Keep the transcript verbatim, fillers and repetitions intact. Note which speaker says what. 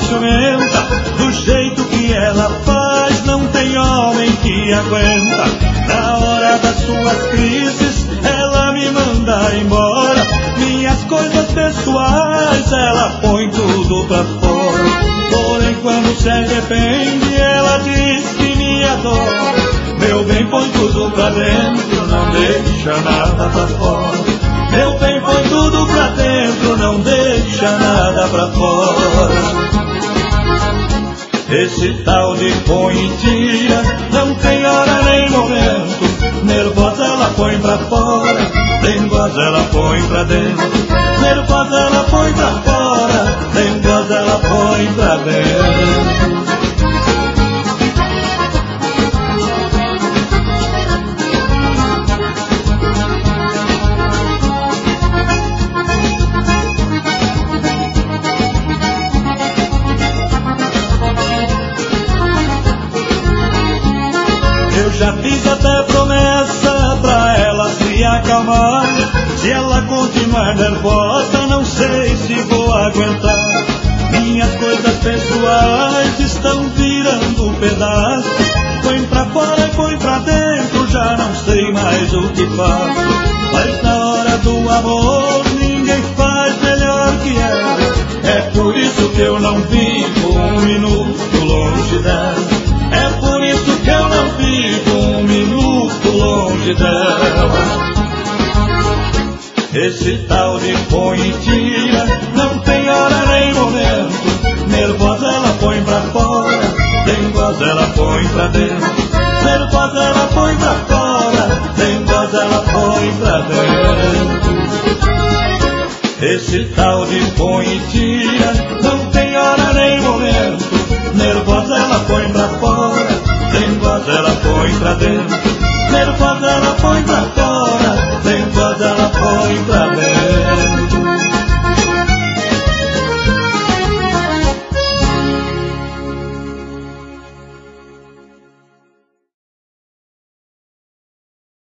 Speaker 1: ciumenta, do jeito que ela faz, não tem homem que aguenta. Na hora das suas crises, ela me manda embora. Minhas coisas pessoais, ela põe tudo pra fora. Porém, quando se arrepende, ela diz que me adora. Meu bem, põe tudo pra dentro, não deixa nada pra fora. Meu bem, põe tudo pra dentro, não deixa nada pra fora. Esse tal de põe e tira, não tem hora nem momento. Nervosa ela põe pra fora, dengosa ela põe pra dentro. Nervosa ela põe pra fora, dengosa ela põe pra dentro. Já fiz até promessa pra ela se acalmar. Se ela continuar nervosa, não sei se vou aguentar. Minhas coisas pessoais estão virando pedaços. Põe pra fora e põe pra dentro, já não sei mais o que faço. Mas na hora do amor, ninguém faz melhor que ela. É por isso que eu não vivo um minuto longe dela. É por isso que eu não vivo um minuto longe dela. Esse tal de põe e tira, não tem hora nem momento. Nervosa ela põe pra fora, dengosa ela põe pra dentro. Nervosa ela põe pra fora, dengosa ela põe pra dentro. Esse tal de põe e tira.